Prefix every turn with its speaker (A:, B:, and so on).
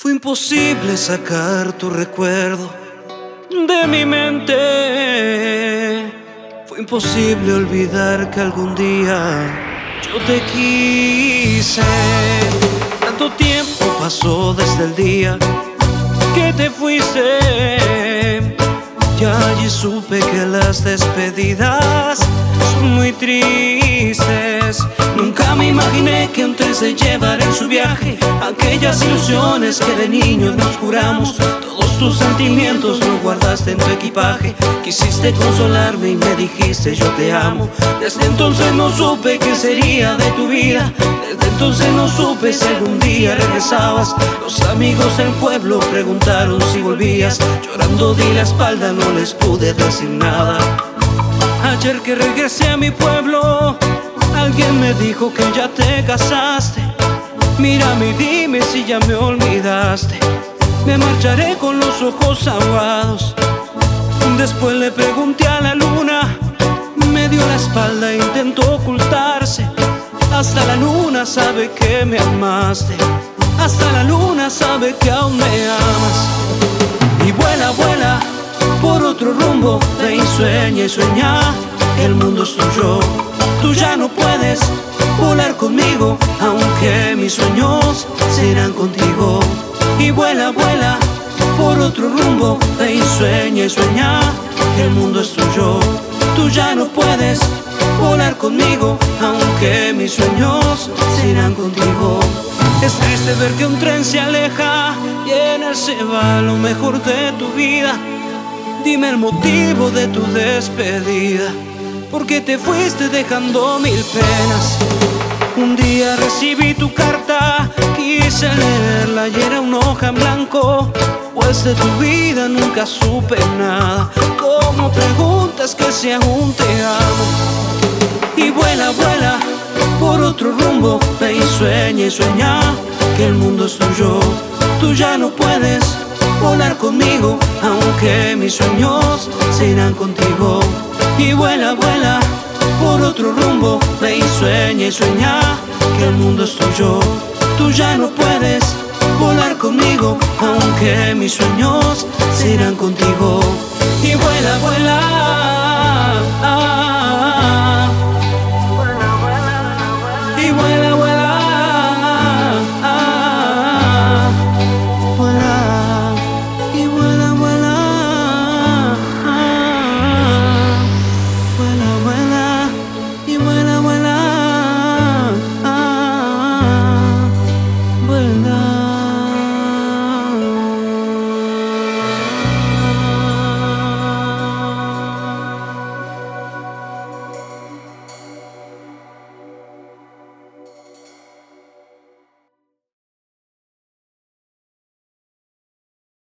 A: Fue imposible sacar tu recuerdo de mi mente. Fue imposible olvidar que algún día yo te quise. Tanto tiempo pasó desde el día que te fuiste. Ya allí supe que las despedidas son muy tristes. Nunca me imaginé que antes de llevar en su viaje aquellas ilusiones que de niños nos juramos, todos tus sentimientos los guardaste en tu equipaje. Quisiste consolarme y me dijiste yo te amo. Desde entonces no supe qué sería de tu vida. Desde entonces no supe si algún día regresabas. Los amigos del pueblo preguntaron si volvías. Llorando di la espalda, no les pude decir nada. Ayer que regresé a mi pueblo, alguien me dijo que ya te casaste. Mírame y dime si ya me olvidaste. Me marcharé con los ojos aguados. Después le pregunté a la luna, me dio la espalda e intentó ocultarse. Hasta la luna sabe que me amaste. Hasta la luna sabe que aún me amas. Y vuela, vuela por otro rumbo, ve y sueña que el mundo es tuyo. Tú ya no puedes volar conmigo, aunque mis sueños serán contigo. Y vuela, vuela por otro rumbo, ve y sueña que el mundo es tuyo. Tú ya no puedes volar conmigo, aunque mis sueños serán contigo. Es triste ver que un tren se aleja y en él se va lo mejor de tu vida. Dime el motivo de tu despedida, porque te fuiste dejando mil penas. Un día recibí tu carta, quise leerla y era una hoja en blanco, pues de tu vida nunca supe nada. ¿Cómo preguntas que si aún te amo? Y vuela, vuela por otro rumbo, ve y sueña que el mundo es tuyo. Tú ya no puedes volar conmigo, aunque mis sueños serán contigo. Y vuela, vuela por otro rumbo, ve y sueña que el mundo es tuyo. Tú ya no puedes volar conmigo, aunque mis sueños serán contigo. Y vuela, vuela